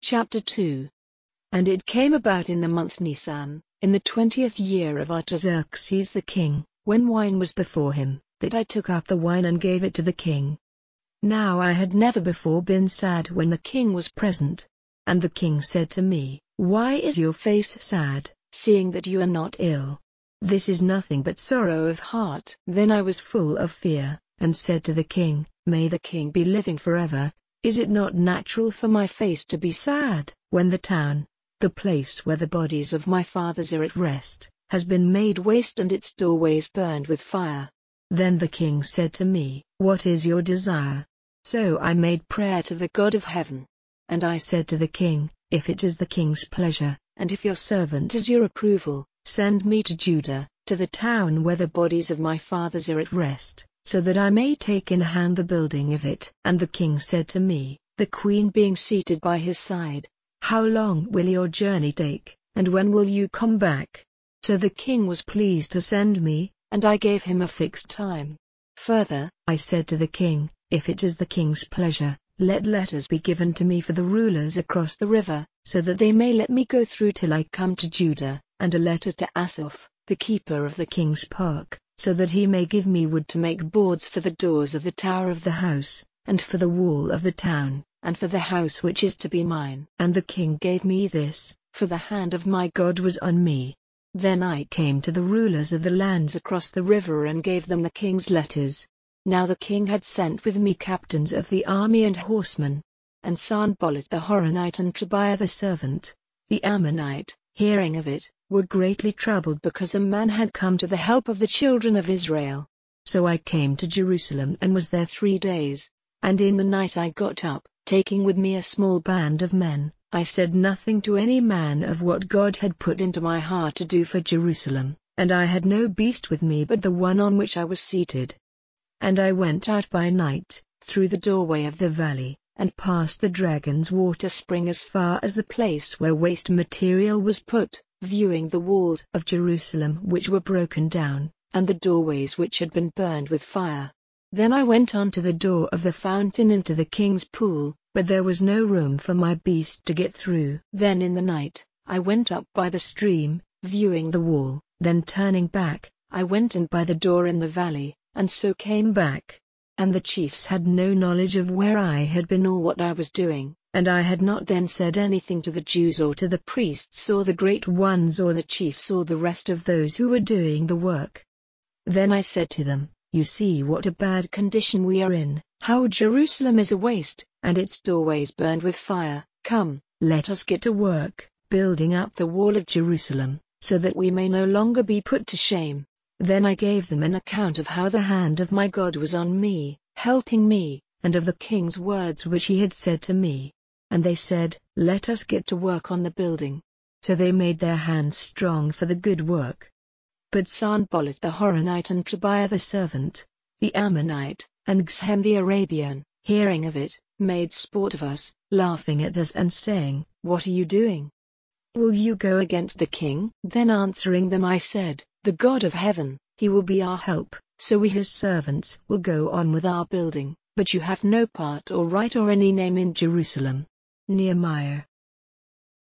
Chapter 2. And it came about in the month Nisan, in the 20th year of Artaxerxes the king, when wine was before him, that I took up the wine and gave it to the king. Now I had never before been sad when the king was present. And the king said to me, "Why is your face sad, seeing that you are not ill? This is nothing but sorrow of heart." Then I was full of fear, and said to the king, "May the king be living forever. Is it not natural for my face to be sad, when the town, the place where the bodies of my fathers are at rest, has been made waste and its doorways burned with fire?" Then the king said to me, "What is your desire?" So I made prayer to the God of heaven. And I said to the king, "If it is the king's pleasure, and if your servant is your approval, send me to Judah, to the town where the bodies of my fathers are at rest, so that I may take in hand the building of it." And the king said to me, the queen being seated by his side, "How long will your journey take, and when will you come back?" So the king was pleased to send me, and I gave him a fixed time. Further, I said to the king, "If it is the king's pleasure, let letters be given to me for the rulers across the river, so that they may let me go through till I come to Judah, and a letter to Asaph, the keeper of the king's park, so that he may give me wood to make boards for the doors of the tower of the house, and for the wall of the town, and for the house which is to be mine." And the king gave me this, for the hand of my God was on me. Then I came to the rulers of the lands across the river and gave them the king's letters. Now the king had sent with me captains of the army and horsemen. And Sanballat the Horonite and Tobiah the servant, the Ammonite, hearing of it, were greatly troubled because a man had come to the help of the children of Israel. So I came to Jerusalem and was there 3 days. And in the night I got up, taking with me a small band of men. I said nothing to any man of what God had put into my heart to do for Jerusalem, and I had no beast with me but the one on which I was seated. And I went out by night, through the doorway of the valley, and past the Dragon's Water spring as far as the place where waste material was put, viewing the walls of Jerusalem which were broken down, and the doorways which had been burned with fire. Then I went on to the door of the fountain into the king's pool, but there was no room for my beast to get through. Then in the night, I went up by the stream, viewing the wall, then turning back, I went in by the door in the valley, and so came back. And the chiefs had no knowledge of where I had been or what I was doing, and I had not then said anything to the Jews or to the priests or the great ones or the chiefs or the rest of those who were doing the work. Then I said to them, "You see what a bad condition we are in, how Jerusalem is a waste, and its doorways burned with fire. Come, let us get to work, building up the wall of Jerusalem, so that we may no longer be put to shame." Then I gave them an account of how the hand of my God was on me, helping me, and of the king's words which he had said to me. And they said, "Let us get to work on the building." So they made their hands strong for the good work. But Sanballat the Horonite and Tobiah the servant, the Ammonite, and Geshem the Arabian, hearing of it, made sport of us, laughing at us and saying, "What are you doing? Will you go against the king?" Then answering them I said, "The God of heaven, he will be our help, so we his servants will go on with our building, but you have no part or right or any name in Jerusalem." Nehemiah